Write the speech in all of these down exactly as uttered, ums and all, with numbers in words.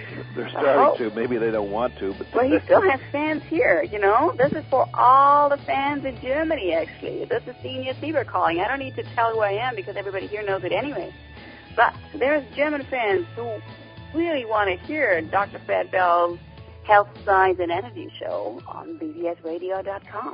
they're starting to. Maybe they don't want to, but well, he still has fans here. You know, this is for all the fans in Germany. Actually, this is Senior Sieber calling. I don't need to tell who I am because everybody here knows it anyway. But there's German fans who really want to hear Doctor Fred Bell's Health, Science, and Energy show on b b s radio dot com.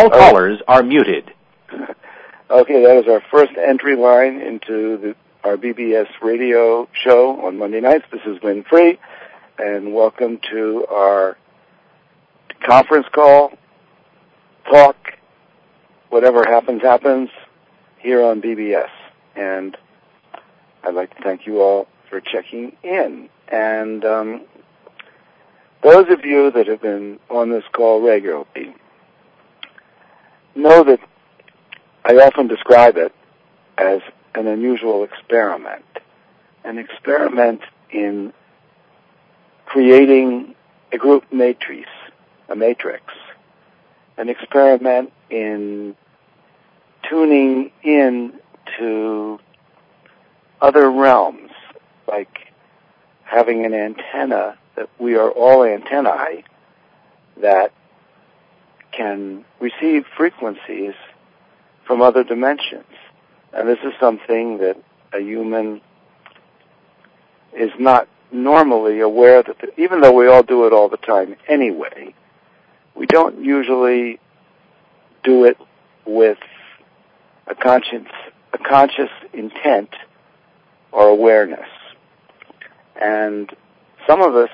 All callers are muted. Okay, that is our first entry line into the, our B B S radio show on Monday nights. This is Win Free, and welcome to our conference call, talk, whatever happens, happens, here on B B S. And I'd like to thank you all for checking in. And um, those of you that have been on this call regularly know that I often describe it as an unusual experiment, an experiment in creating a group matrix, a matrix, an experiment in tuning in to other realms, like having an antenna, that we are all antennae that can receive frequencies from other dimensions. And this is something that a human is not normally aware that, the, even though we all do it all the time anyway, we don't usually do it with a conscious, a conscious intent or awareness. And some of us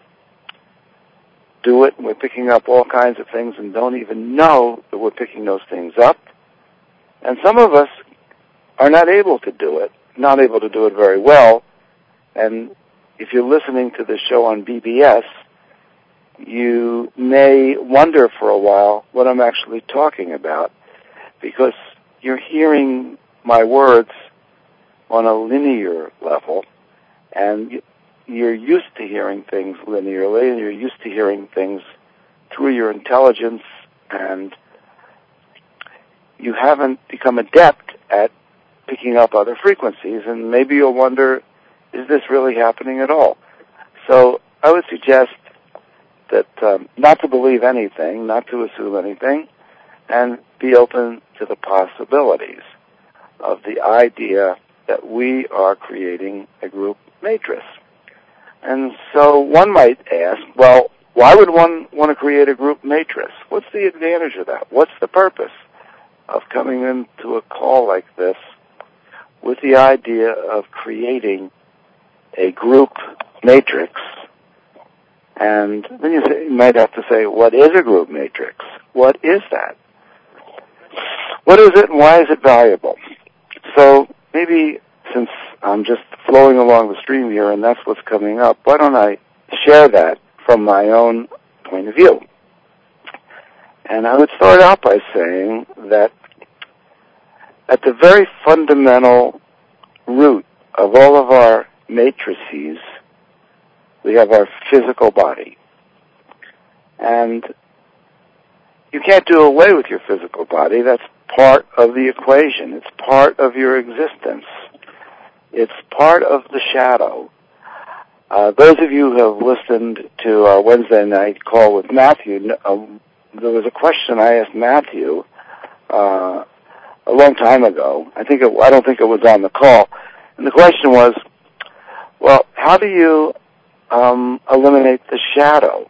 do it, and we're picking up all kinds of things and don't even know that we're picking those things up. And some of us are not able to do it, not able to do it very well. And if you're listening to this show on B B S, you may wonder for a while what I'm actually talking about, because you're hearing my words on a linear level, and you're used to hearing things linearly, and you're used to hearing things through your intelligence, and you haven't become adept at picking up other frequencies, and maybe you'll wonder, is this really happening at all? So I would suggest that um, not to believe anything, not to assume anything, and be open to the possibilities of the idea that we are creating a group matrix. And so one might ask, well, why would one want to create a group matrix? What's the advantage of that? What's the purpose of coming into a call like this with the idea of creating a group matrix? And then you, say, you might have to say, what is a group matrix? What is that? What is it, and why is it valuable? So maybe, since I'm just flowing along the stream here and that's what's coming up, why don't I share that from my own point of view? And I would start out by saying that at the very fundamental root of all of our matrices, we have our physical body. And you can't do away with your physical body. That's part of the equation. It's part of your existence. It's part of the shadow. Uh, those of you who have listened to our Wednesday night call with Matthew, uh, there was a question I asked Matthew uh, a long time ago. I think it, I don't think it was on the call. And the question was, well, how do you um, eliminate the shadow?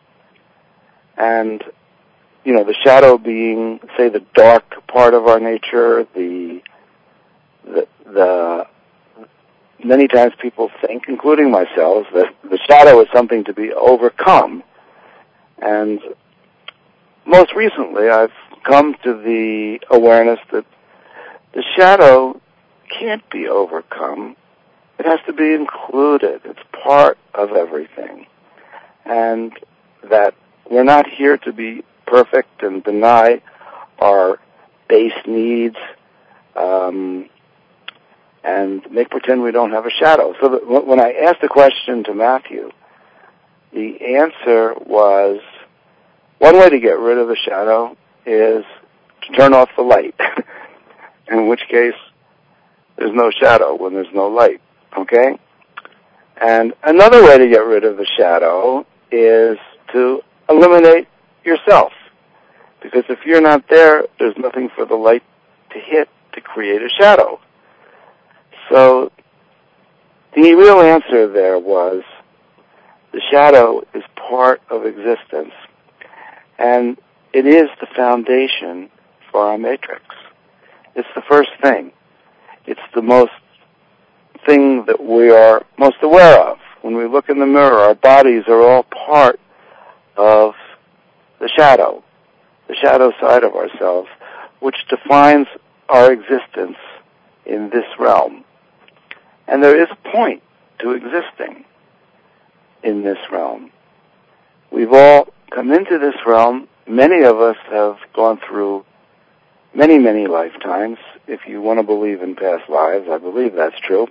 And, you know, the shadow being, say, the dark part of our nature, the the, the many times people think, including myself, that the shadow is something to be overcome. And most recently, I've come to the awareness that the shadow can't be overcome. It has to be included. It's part of everything. And that we're not here to be perfect and deny our base needs, um, and make pretend we don't have a shadow. So that when I asked the question to Matthew, the answer was, one way to get rid of the shadow is to turn off the light, in which case there's no shadow when there's no light, okay? And another way to get rid of the shadow is to eliminate yourself, because if you're not there, there's nothing for the light to hit to create a shadow. So the real answer there was the shadow is part of existence. And it is the foundation for our matrix. It's the first thing. It's the most thing that we are most aware of. When we look in the mirror, our bodies are all part of the shadow, the shadow side of ourselves, which defines our existence in this realm. And there is a point to existing in this realm. We've all come into this realm. Many of us have gone through many, many lifetimes. If you want to believe in past lives, I believe that's true.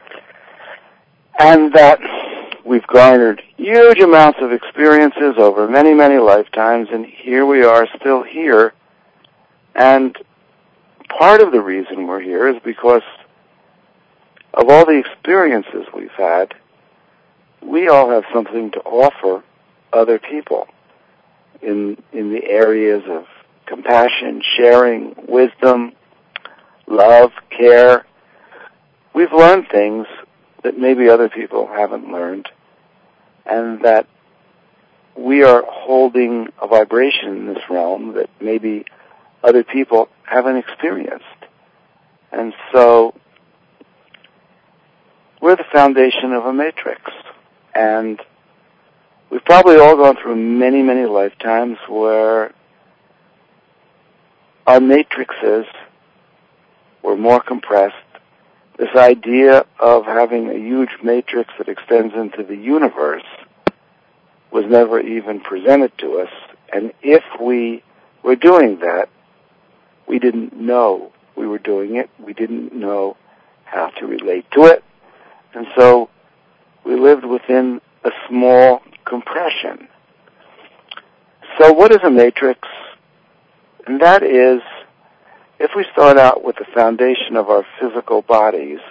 And that we've garnered huge amounts of experiences over many, many lifetimes, and here we are still here. And part of the reason we're here is because of all the experiences we've had, we all have something to offer other people in in the areas of compassion, sharing, wisdom, love, care. We've learned things that maybe other people haven't learned, and that we are holding a vibration in this realm that maybe other people haven't experienced. And so we're the foundation of a matrix. And we've probably all gone through many, many lifetimes where our matrices were more compressed. This idea of having a huge matrix that extends into the universe was never even presented to us. And if we were doing that, we didn't know we were doing it. We didn't know how to relate to it. And so we lived within a small compression. So what is a matrix? And that is, if we start out with the foundation of our physical bodies,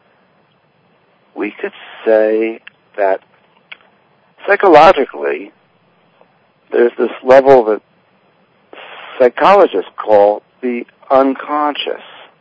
we could say that psychologically, there's this level that psychologists call the unconscious,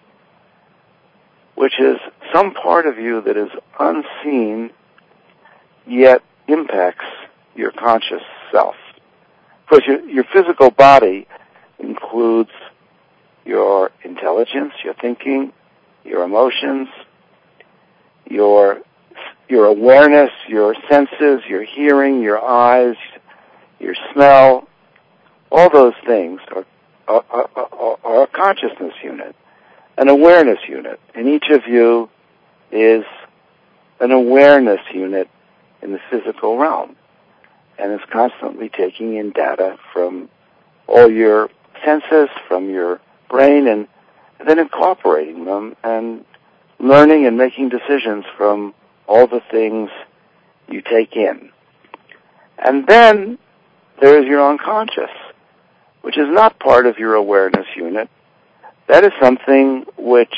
which is some part of you that is unseen, yet impacts your conscious self. Of course, your, your physical body includes your intelligence, your thinking, your emotions, your your awareness, your senses, your hearing, your eyes, your smell. All those things are, are, are, are a consciousness unit, an awareness unit. And each of you is an awareness unit in the physical realm, and is constantly taking in data from all your senses, from your brain, and, and then incorporating them and learning and making decisions from all the things you take in. And then there is your unconscious, which is not part of your awareness unit. That is something which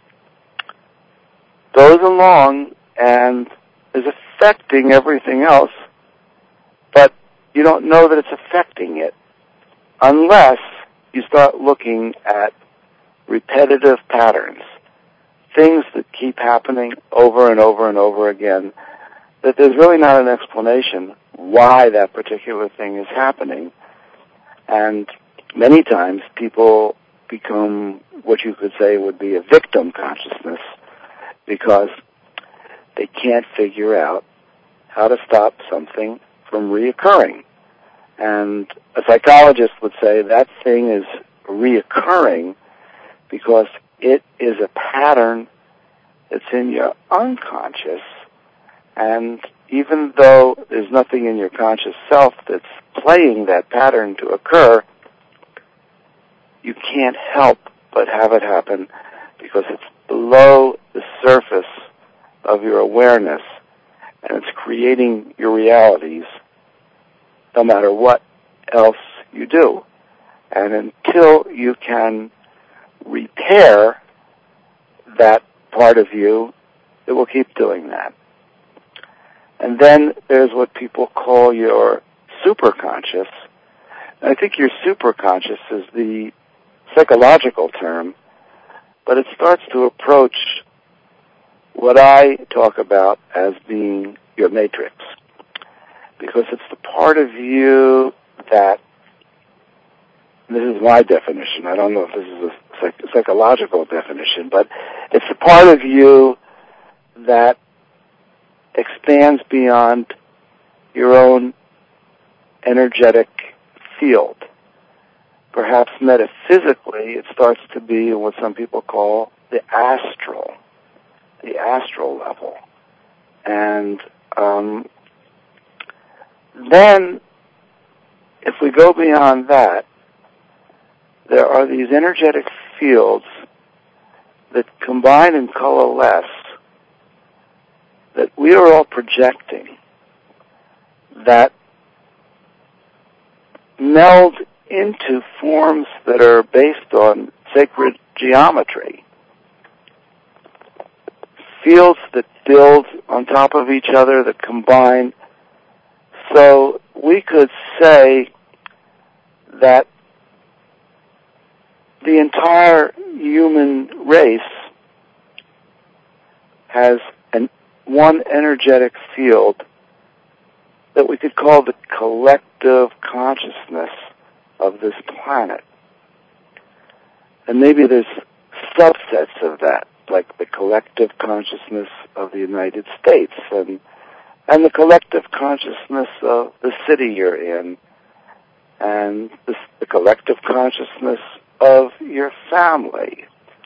goes along and is affecting everything else, but you don't know that it's affecting it unless you start looking at repetitive patterns, things that keep happening over and over and over again, that there's really not an explanation why that particular thing is happening. And many times people become what you could say would be a victim consciousness, because they can't figure out how to stop something from reoccurring. And a psychologist would say that thing is reoccurring because it is a pattern that's in your unconscious, and even though there's nothing in your conscious self that's playing that pattern to occur, you can't help but have it happen because it's below the surface of your awareness, and it's creating your realities no matter what else you do. And until you can repair that part of you, it will keep doing that. And then there's what people call your superconscious. And I think your superconscious is the psychological term, but it starts to approach what I talk about as being your matrix, because it's the part of you that this is my definition. I don't know if this is a psych- psychological definition, but it's a part of you that expands beyond your own energetic field. Perhaps metaphysically, it starts to be what some people call the astral, the astral level. And um, then, if we go beyond that, there are these energetic fields that combine and coalesce that we are all projecting, that meld into forms that are based on sacred geometry. Fields that build on top of each other, that combine. So we could say that the entire human race has an one energetic field that we could call the collective consciousness of this planet. And maybe there's subsets of that, like the collective consciousness of the United States and and the collective consciousness of the city you're in, and the, the collective consciousness of your family.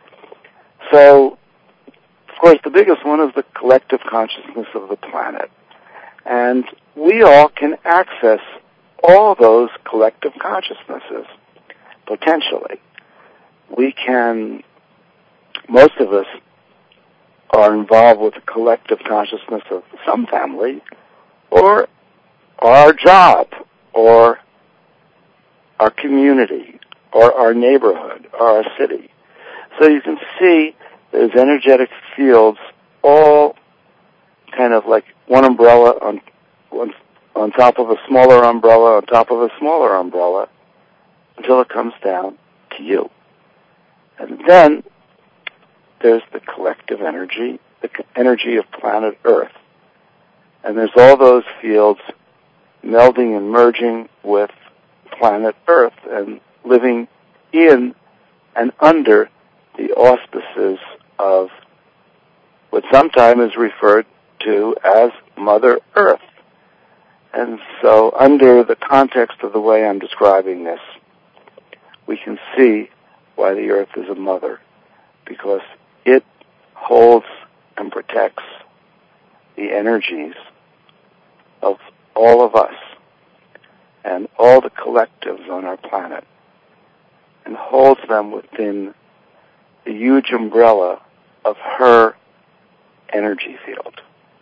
So, of course, the biggest one is the collective consciousness of the planet. And we all can access all those collective consciousnesses, potentially. We can, most of us are involved with the collective consciousness of some family, or our job, or our community, or our neighborhood, or our city. So you can see there's energetic fields all kind of like one umbrella on, on, on top of a smaller umbrella, on top of a smaller umbrella, until it comes down to you. And then there's the collective energy, the energy of planet Earth. And there's all those fields melding and merging with planet Earth and living in and under the auspices of what sometimes is referred to as Mother Earth. And so under the context of the way I'm describing this, we can see why the Earth is a mother, because it holds and protects the energies of all of us and all the collectives on our planet, and holds them within the huge umbrella of her energy field.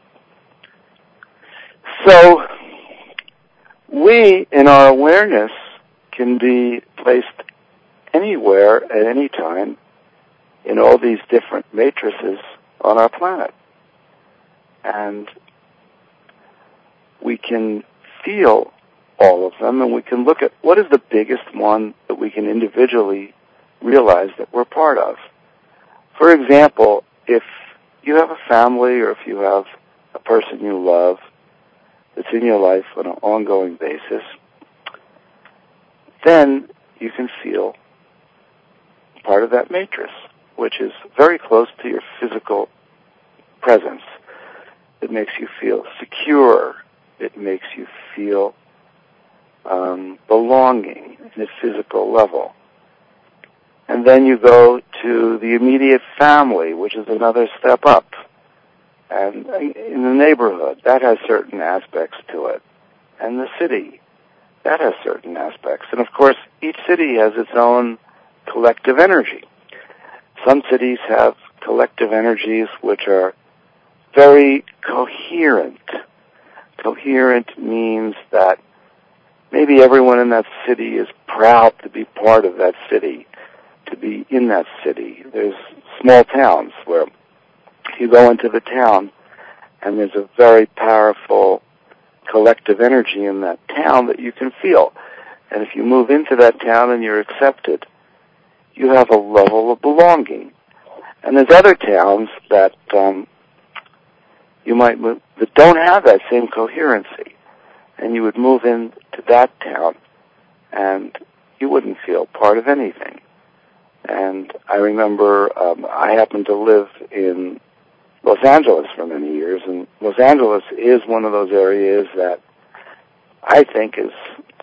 So we, in our awareness, can be placed anywhere at any time in all these different matrices on our planet. And we can feel all of them, and we can look at what is the biggest one that we can individually realize that we're part of. For example, if you have a family or if you have a person you love that's in your life on an ongoing basis, then you can feel part of that matrix, which is very close to your physical presence. It makes you feel secure. It makes you feel um, belonging in a physical level. And then you go to the immediate family, which is another step up. And in the neighborhood, that has certain aspects to it. And the city, that has certain aspects. And of course, each city has its own collective energy. Some cities have collective energies which are very coherent. Coherent means that maybe everyone in that city is proud to be part of that city, to be in that city. There's small towns where you go into the town and there's a very powerful collective energy in that town that you can feel. And if you move into that town and you're accepted, you have a level of belonging. And there's other towns that um, you might move that don't have that same coherency, and you would move into that town, and you wouldn't feel part of anything. And I remember um, I happened to live in Los Angeles for many years, and Los Angeles is one of those areas that I think is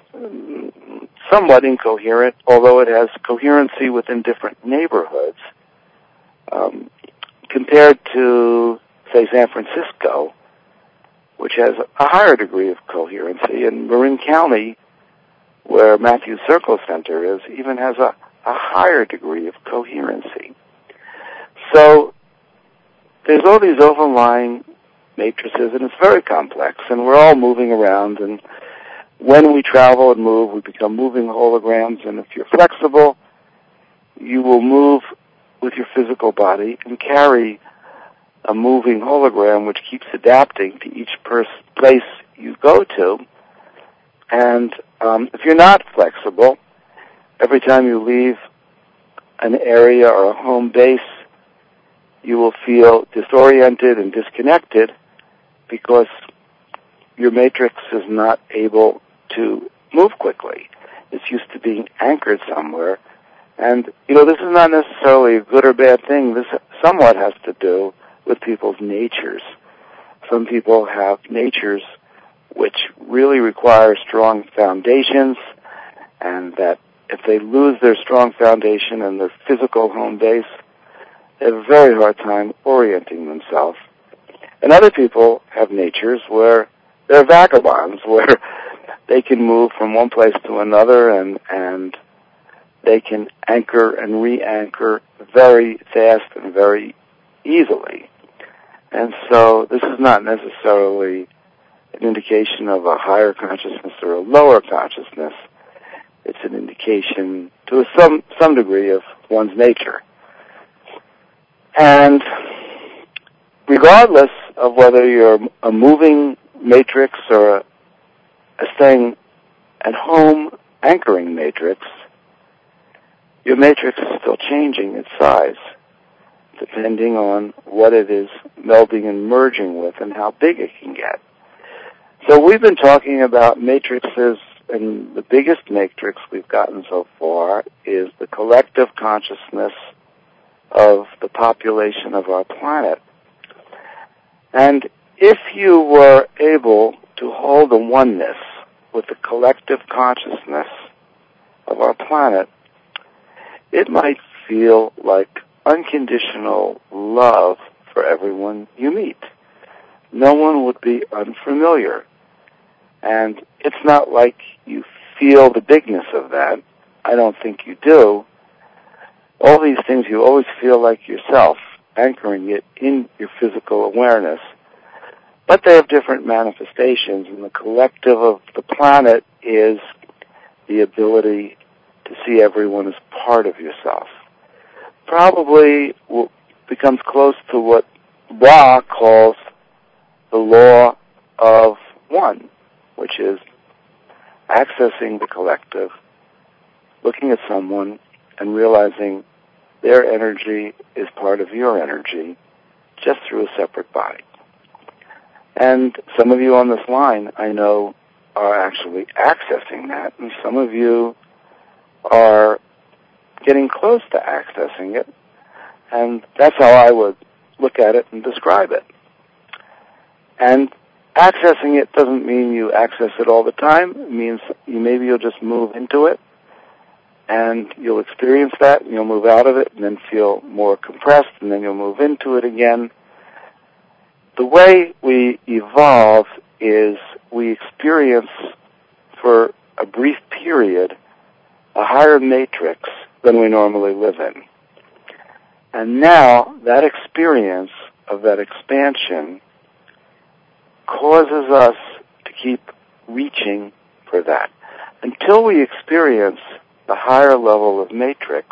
somewhat incoherent, although it has coherency within different neighborhoods. Um, compared to, say, San Francisco, which has a higher degree of coherency, and Marin County, where Matthews Circle Center is, even has a, a higher degree of coherency. So there's all these overlying matrices, and it's very complex, and we're all moving around, and when we travel and move, we become moving holograms, and if you're flexible, you will move with your physical body and carry a moving hologram which keeps adapting to each pers- place you go to. And um, if you're not flexible, every time you leave an area or a home base, you will feel disoriented and disconnected because your matrix is not able to move quickly. It's used to being anchored somewhere. And, you know, this is not necessarily a good or bad thing. This somewhat has to do with people's natures. Some people have natures which really require strong foundations, and that if they lose their strong foundation and their physical home base, they have a very hard time orienting themselves. And other people have natures where they're vagabonds, where they can move from one place to another and, and they can anchor and re-anchor very fast and very easily. And so this is not necessarily an indication of a higher consciousness or a lower consciousness. It's an indication to some some degree of one's nature. And regardless of whether you're a moving matrix or a, a staying at home anchoring matrix, your matrix is still changing its size depending on what it is melding and merging with and how big it can get. So we've been talking about matrices, and the biggest matrix we've gotten so far is the collective consciousness of the population of our planet. And if you were able to hold a oneness with the collective consciousness of our planet, it might feel like unconditional love for everyone you meet. No one would be unfamiliar. And it's not like you feel the bigness of that. I don't think you do. All these things you always feel like yourself, anchoring it in your physical awareness. But they have different manifestations, and the collective of the planet is the ability to see everyone as part of yourself. Probably becomes close to what Ra calls the law of one, which is accessing the collective, looking at someone and realizing their energy is part of your energy, just through a separate body. And some of you on this line, I know, are actually accessing that, and some of you are getting close to accessing it, and that's how I would look at it and describe it. And accessing it doesn't mean you access it all the time. It means you maybe you'll just move into it, and you'll experience that, and you'll move out of it, and then feel more compressed, and then you'll move into it again. The way we evolve is we experience for a brief period a higher matrix than we normally live in. And now that experience of that expansion causes us to keep reaching for that. Until we experience the higher level of matrix,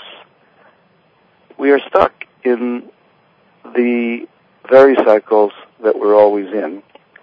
we are stuck in the very cycles that we're always in,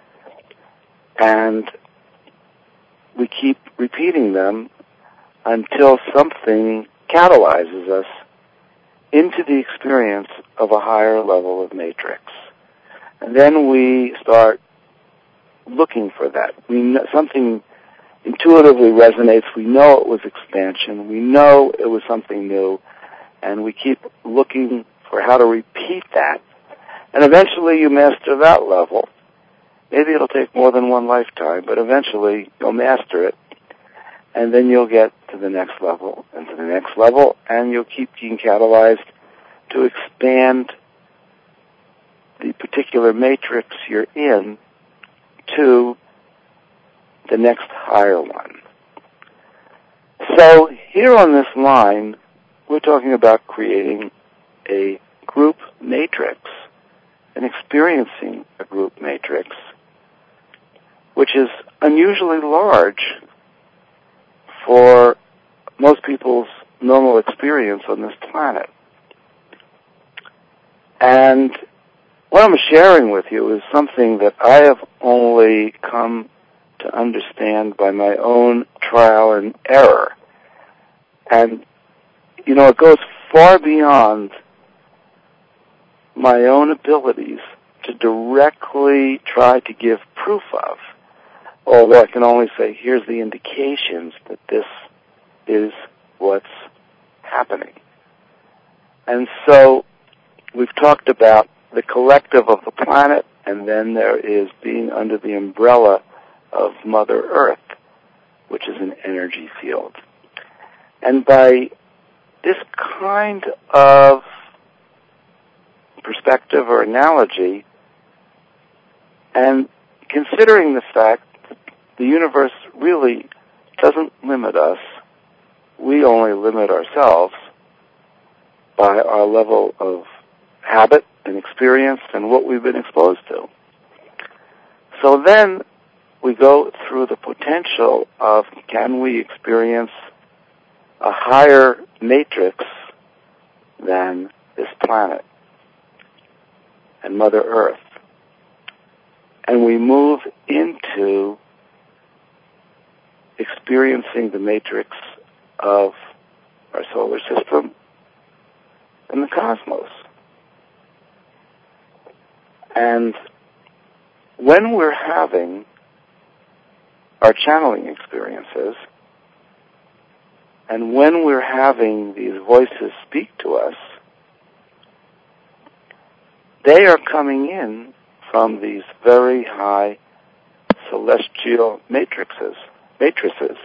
and we keep repeating them until something catalyzes us into the experience of a higher level of matrix. And then we start looking for that. We, something intuitively resonates. We know it was expansion. We know it was something new. And we keep looking for how to repeat that. And eventually you master that level. Maybe it'll take more than one lifetime, but eventually you'll master it. And then you'll get to the next level and to the next level, and you'll keep being catalyzed to expand the particular matrix you're in to the next higher one. So here on this line, we're talking about creating a group matrix and experiencing a group matrix, which is unusually large for most people's normal experience on this planet. And what I'm sharing with you is something that I have only come to understand by my own trial and error. And, you know, it goes far beyond my own abilities to directly try to give proof of, although I can only say, here's the indications that this is what's happening. And so we've talked about the collective of the planet, and then there is being under the umbrella of Mother Earth, which is an energy field. And by this kind of perspective or analogy, and considering the fact that the universe really doesn't limit us, we only limit ourselves by our level of habit and experience and what we've been exposed to. So then we go through the potential of, can we experience a higher matrix than this planet and Mother Earth? And we move into experiencing the matrix of our solar system and the cosmos. And when we're having our channeling experiences, and when we're having these voices speak to us, they are coming in from these very high celestial matrices, matrices.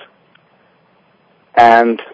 And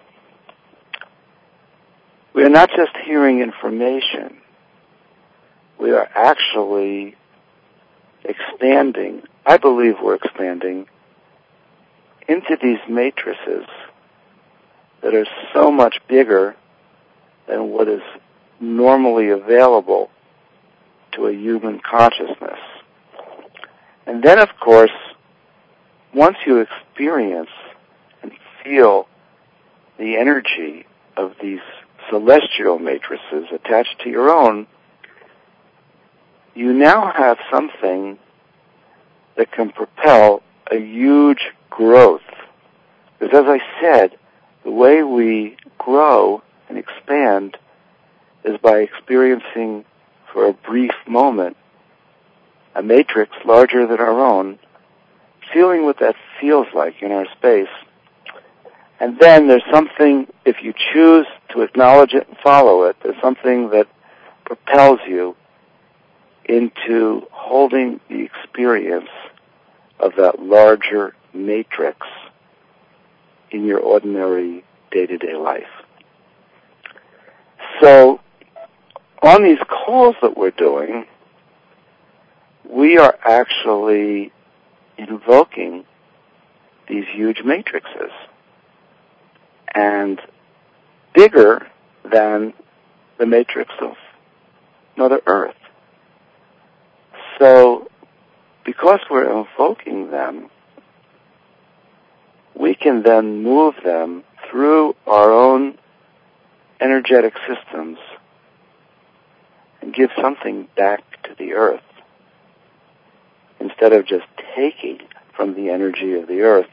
we are not just hearing information, we are actually expanding, I believe we're expanding, into these matrices that are so much bigger than what is normally available to a human consciousness. And then, of course, once you experience and feel the energy of these celestial matrices attached to your own, you now have something that can propel a huge growth. Because as I said, the way we grow and expand is by experiencing for a brief moment a matrix larger than our own, feeling what that feels like in our space. And then there's something, if you choose to acknowledge it and follow it, there's something that propels you into holding the experience of that larger matrix in your ordinary day-to-day life. So, on these calls that we're doing, we are actually invoking these huge matrices, and bigger than the matrix of Mother Earth. So, because we're invoking them, we can then move them through our own energetic systems and give something back to the Earth, instead of just taking from the energy of the Earth,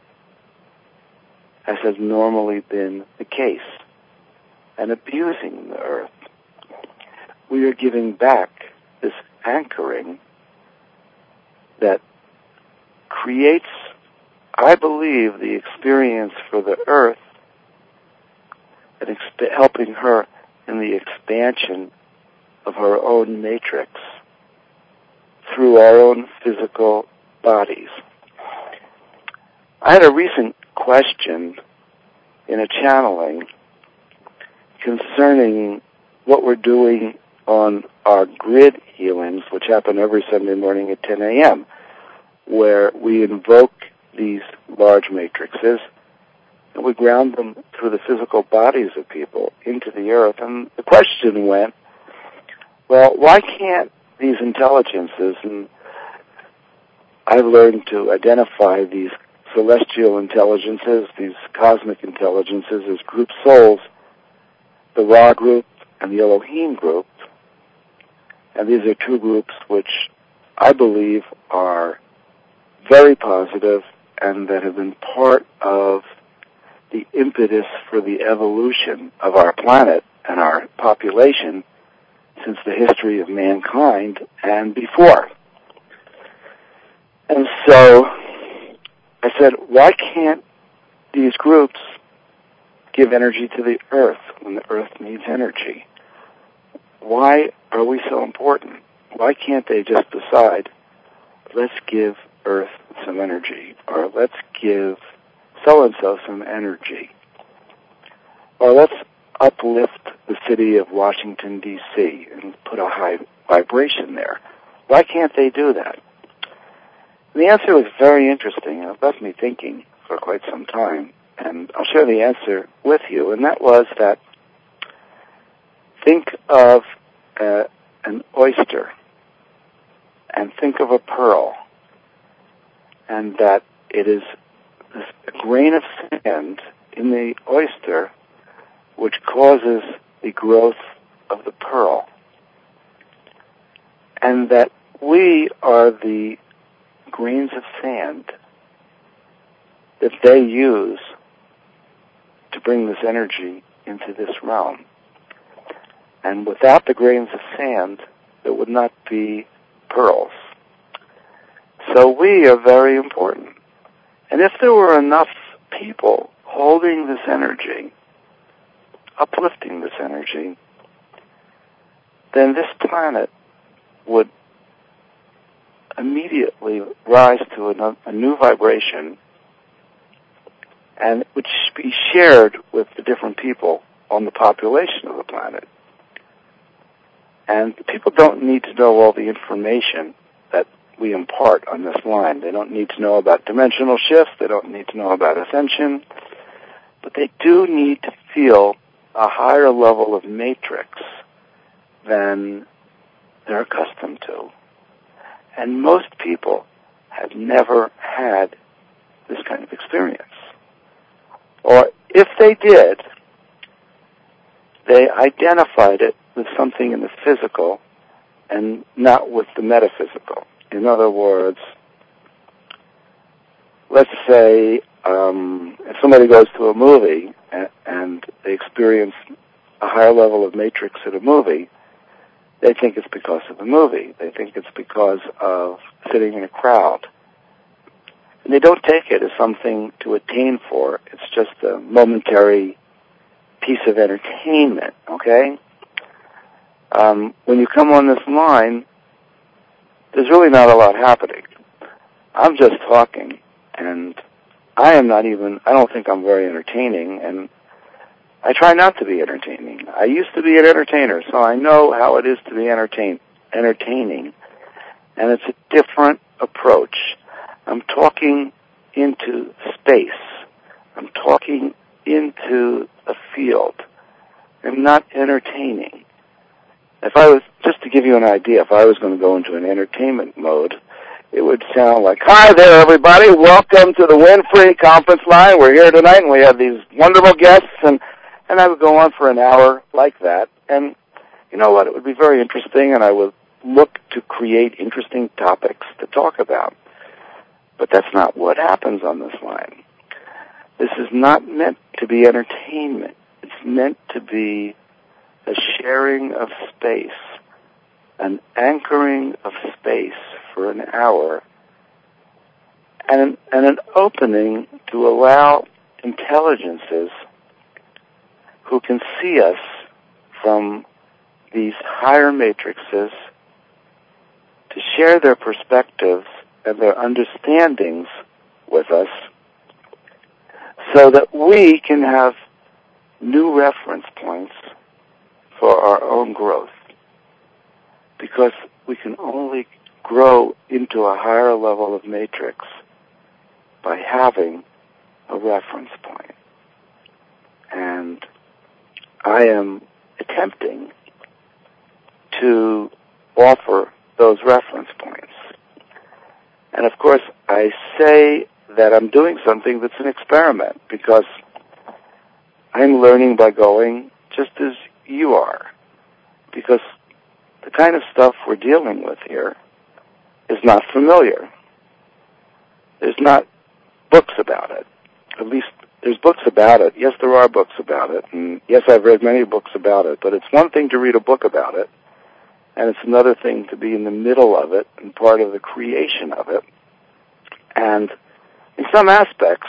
as has normally been the case, and abusing the Earth. We are giving back this anchoring that creates I believe the experience for the Earth and exp- helping her in the expansion of her own matrix through our own physical bodies. I had a recent question in a channeling concerning what we're doing on our grid healings, which happen every Sunday morning at ten a.m., where we invoke these large matrices and we ground them through the physical bodies of people into the earth. And the question went, well, why can't these intelligences, and I've learned to identify these celestial intelligences, these cosmic intelligences, as group souls, the Ra group and the Elohim group. And these are two groups which I believe are very positive and that have been part of the impetus for the evolution of our planet and our population since the history of mankind and before. And so I said, why can't these groups give energy to the earth when the earth needs energy? Why are we so important? Why can't they just decide, let's give earth some energy, or let's give so-and-so some energy, or let's uplift the city of Washington, D C and put a high vibration there? Why can't they do that? And the answer was very interesting, and it left me thinking for quite some time, and I'll share the answer with you, and that was that think of uh, an oyster and think of a pearl, and that it is a grain of sand in the oyster which causes the growth of the pearl, and that we are the grains of sand that they use to bring this energy into this realm. And without the grains of sand, there would not be pearls. So we are very important. And if there were enough people holding this energy, uplifting this energy, then this planet would immediately rise to a, a new vibration, and it would be shared with the different people on the population of the planet. And people don't need to know all the information that we impart on this line. They don't need to know about dimensional shifts. They don't need to know about ascension. But they do need to feel a higher level of matrix than they're accustomed to. And most people have never had this kind of experience. Or if they did, they identified it with something in the physical and not with the metaphysical. In other words, let's say um, if somebody goes to a movie and, and they experience a higher level of matrix at a movie, they think it's because of the movie. They think it's because of sitting in a crowd. And they don't take it as something to attain for. It's just a momentary piece of entertainment, okay? Um, when you come on this line, there's really not a lot happening. I'm just talking, and I am not even, I don't think I'm very entertaining, and I try not to be entertaining. I used to be an entertainer, so I know how it is to be entertain, entertaining, and it's a different approach. I'm talking into space. I'm talking into a field. I'm not entertaining. If I was, just to give you an idea, if I was going to go into an entertainment mode, it would sound like, hi there, everybody. Welcome to the Winfrey Conference Line. We're here tonight, and we have these wonderful guests, and, and I would go on for an hour like that. And you know what? It would be very interesting, and I would look to create interesting topics to talk about. But that's not what happens on this line. This is not meant to be entertainment. It's meant to be a sharing of space, an anchoring of space for an hour, and, and an opening to allow intelligences who can see us from these higher matrices to share their perspectives and their understandings with us so that we can have new reference points for our own growth. Because we can only grow into a higher level of matrix by having a reference point. And I am attempting to offer those reference points. And of course, I say that I'm doing something that's an experiment because I'm learning by going just as you are. Because the kind of stuff we're dealing with here is not familiar. There's not books about it. At least there's books about it. Yes, there are books about it. And yes, I've read many books about it. But it's one thing to read a book about it, and it's another thing to be in the middle of it and part of the creation of it. And in some aspects,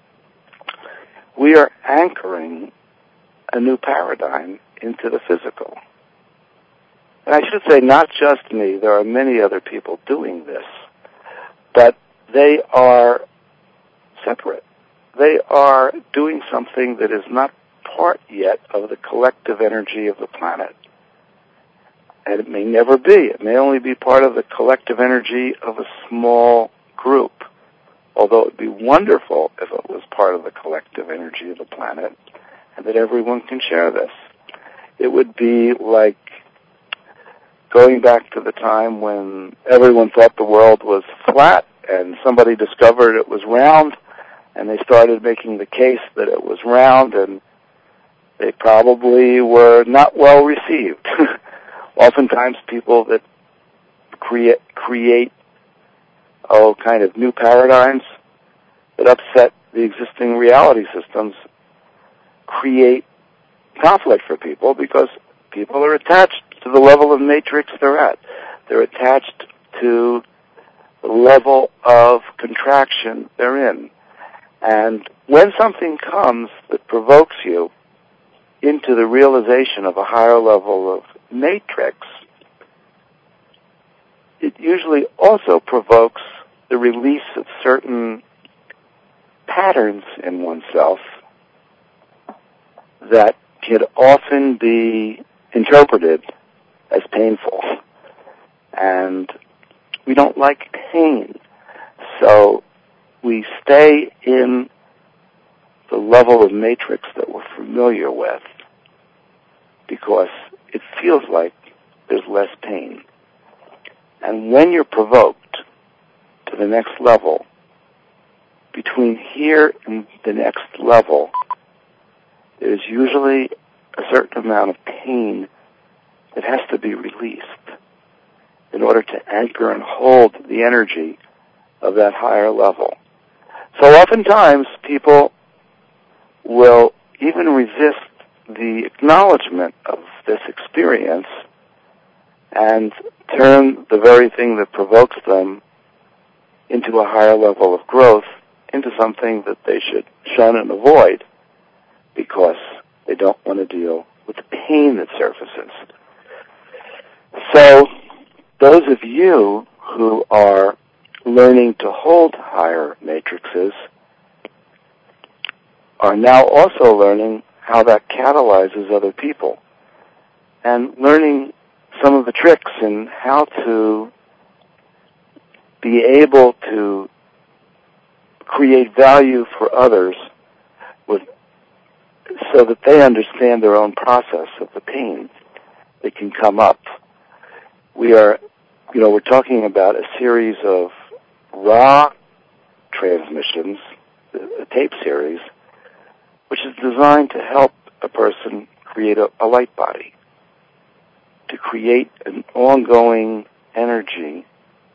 we are anchoring a new paradigm into the physical. And I should say not just me, there are many other people doing this, but they are separate. They are doing something that is not part yet of the collective energy of the planet. And it may never be. It may only be part of the collective energy of a small group, although it would be wonderful if it was part of the collective energy of the planet and that everyone can share this. It would be like going back to the time when everyone thought the world was flat and somebody discovered it was round, and they started making the case that it was round, and they probably were not well received. Oftentimes people that create, create oh, kind of new paradigms that upset the existing reality systems create conflict for people because people are attached to the level of matrix they're at. They're attached to the level of contraction they're in. And when something comes that provokes you into the realization of a higher level of matrix, it usually also provokes the release of certain patterns in oneself that can often be interpreted as painful. And we don't like pain. So we stay in the level of matrix that we're familiar with because it feels like there's less pain. And when you're provoked to the next level, between here and the next level, there's usually a certain amount of pain that has to be released in order to anchor and hold the energy of that higher level. So oftentimes people will even resist the acknowledgement of this experience and turn the very thing that provokes them into a higher level of growth into something that they should shun and avoid because they don't want to deal with the pain that surfaces. So those of you who are learning to hold higher matrices are now also learning how that catalyzes other people and learning some of the tricks in how to be able to create value for others with, so that they understand their own process of the pain that can come up. We are, you know, we're talking about a series of raw transmissions, a tape series, which is designed to help a person create a, a light body, to create an ongoing energy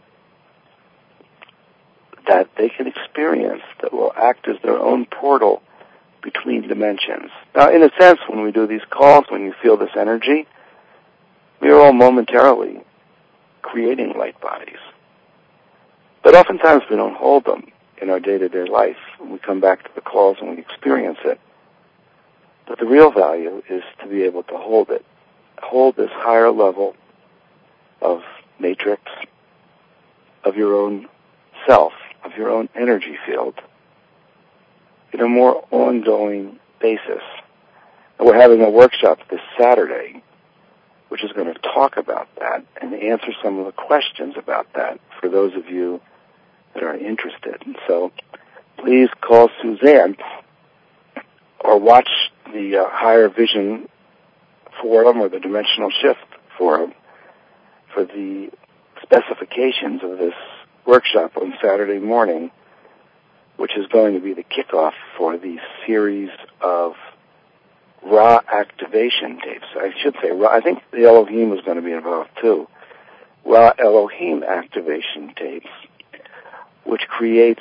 that they can experience that will act as their own portal between dimensions. Now, in a sense, when we do these calls, when you feel this energy, we are all momentarily creating light bodies. But oftentimes we don't hold them in our day-to-day life. And we come back to the calls and we experience it. But the real value is to be able to hold it, hold this higher level of matrix, of your own self, of your own energy field, in a more ongoing basis. And we're having a workshop this Saturday, which is going to talk about that and answer some of the questions about that for those of you that are interested. And so please call Suzanne or watch the uh, Higher Vision Forum or the Dimensional Shift Forum for the specifications of this workshop on Saturday morning, which is going to be the kickoff for the series of Ra activation tapes. I should say Ra. I think the Elohim was going to be involved too. Ra Elohim activation tapes, which creates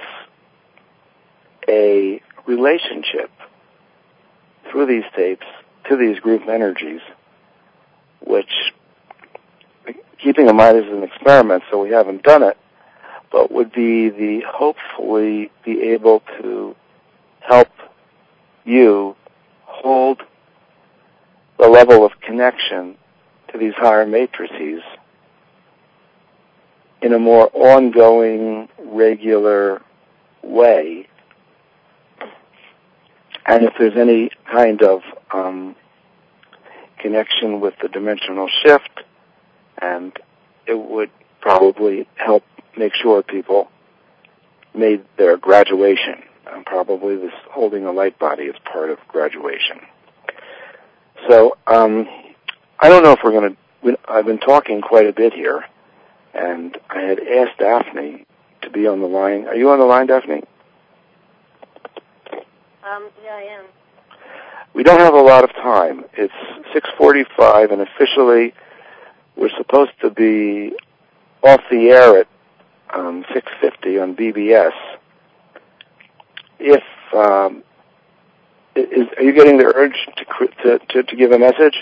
a relationship through these tapes to these group energies, which, keeping in mind this is an experiment, so we haven't done it, but would be the, hopefully be able to help you hold the level of connection to these higher matrices in a more ongoing, regular way. And if there's any kind of um, connection with the dimensional shift, and it would probably help make sure people made their graduation. And probably this holding a light body is part of graduation. So um, I don't know if we're going to, I've been talking quite a bit here, and I had asked Daphne to be on the line. Are you on the line, Daphne? Um, yeah, I am. We don't have a lot of time. It's six forty-five, and officially we're supposed to be off the air at um, six fifty on B B S. If um, is, are you getting the urge to to to, to give a message?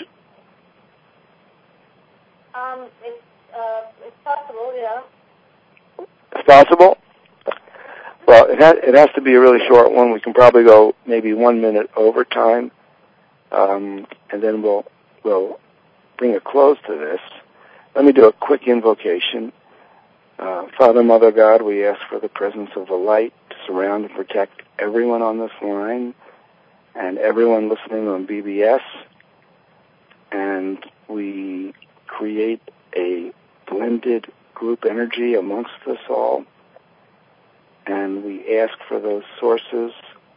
Um, it's uh, it's possible, yeah. It's possible. Well, it has, it has to be a really short one. We can probably go maybe one minute over time, um, and then we'll we'll bring a close to this. Let me do a quick invocation. Uh, Father, Mother, God, we ask for the presence of the light to surround and protect everyone on this line and everyone listening on B B S. And we create a blended group energy amongst us all. And we ask for those sources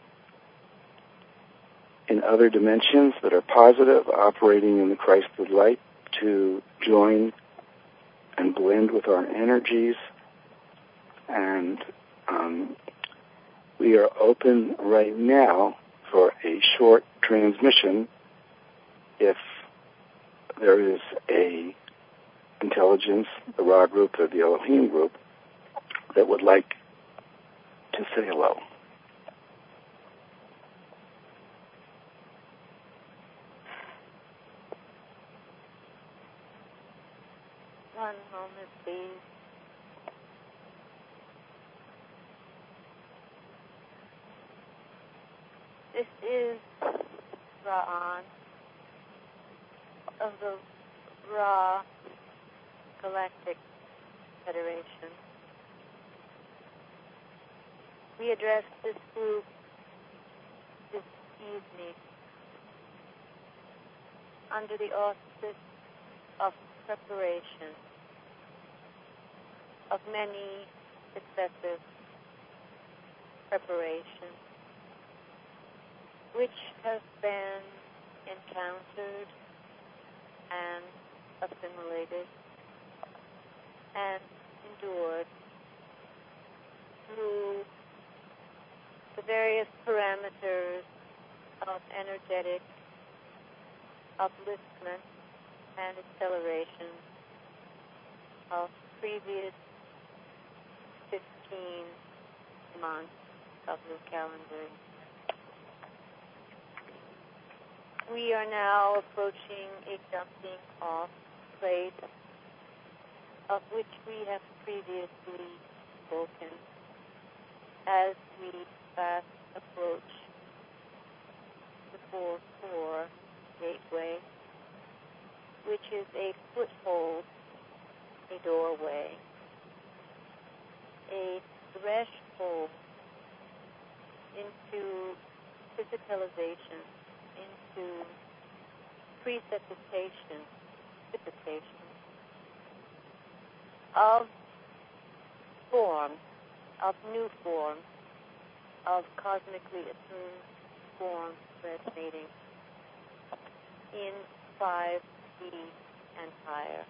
in other dimensions that are positive, operating in the Christed light, to join and blend with our energies. And um, we are open right now for a short transmission if there is a intelligence, the Ra group or the Elohim group, that would like to say hello. One moment, please. This is Ra'an of the Ra Galactic Federation. We address this group this evening under the auspice of preparation of many successive preparations which have been encountered and assimilated and endured through the various parameters of energetic upliftment and acceleration of previous fifteen months of the calendar. We are now approaching a jumping off place of which we have previously spoken as we fast approach the four four gateway, which is a foothold, a doorway, a threshold into physicalization, into precipitation, precipitation of form, of new form, of cosmically attuned form resonating in five D and higher,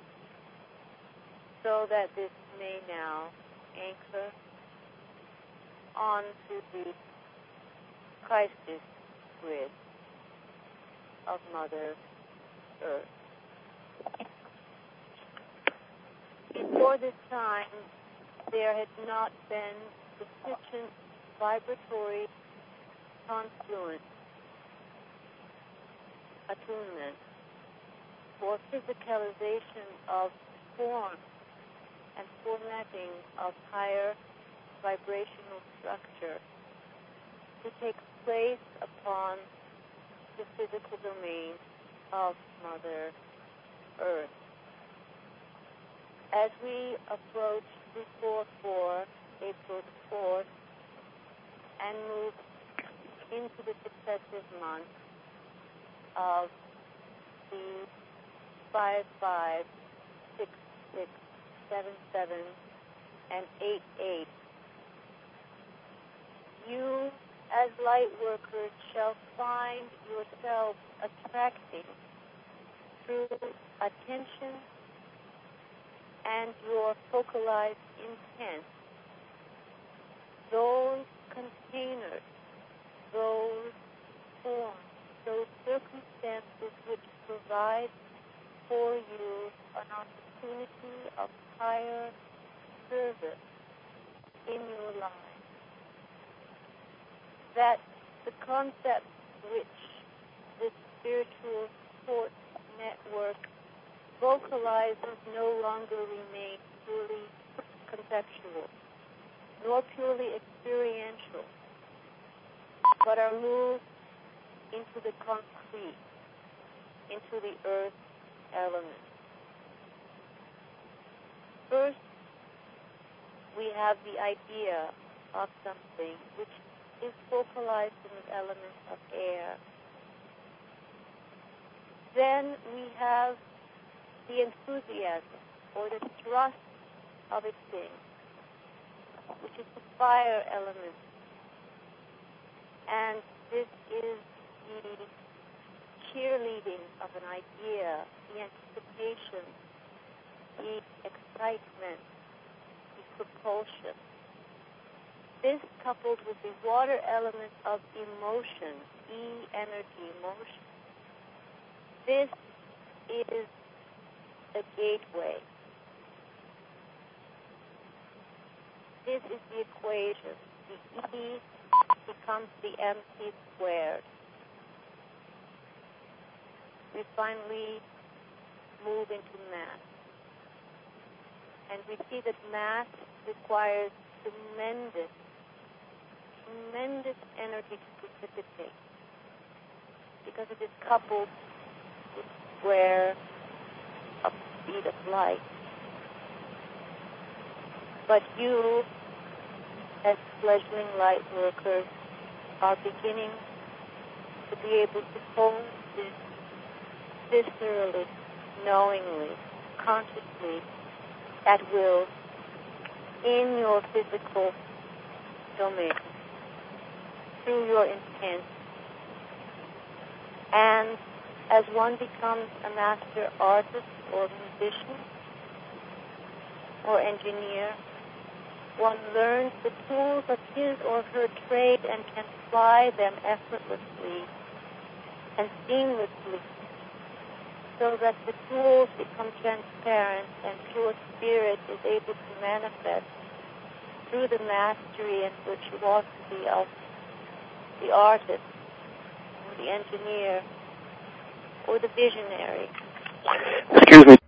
so that this may now anchor onto the crisis grid of Mother Earth. Before this time, there had not been sufficient vibratory confluence, attunement, for physicalization of form and formatting of higher vibrational structure to take place upon the physical domain of Mother Earth. As we approach the four four, April the fourth, and move into the successive months of the five five, six six, seven seven, and eight eight, you as light workers shall find yourselves attracting through attention and your focalized intent those containers, those forms, those circumstances which provide for you an opportunity of higher service in your life. That the concept which this spiritual support network vocalizes no longer remain purely conceptual, nor purely experiential, but are moved into the concrete, into the earth element. First, we have the idea of something which is focalized in the element of air. Then we have the enthusiasm or the thrust of a thing, which is the fire element. And this is the cheerleading of an idea, the anticipation, the excitement, the propulsion. This coupled with the water element of emotion, E energy, emotion. This is the gateway. This is the equation. The E becomes the M C squared. We finally move into mass. And we see that mass requires tremendous, tremendous energy to precipitate, because it is coupled with square of speed of light. But you, as fledgling light workers, are beginning to be able to hold this viscerally, knowingly, consciously, at will, in your physical domain, through your intent. And as one becomes a master artist or musician or engineer, one learns the tools of his or her trade and can ply them effortlessly and seamlessly, so that the tools become transparent and pure spirit is able to manifest through the mastery and virtuosity of the artist or the engineer or the visionary. Excuse me.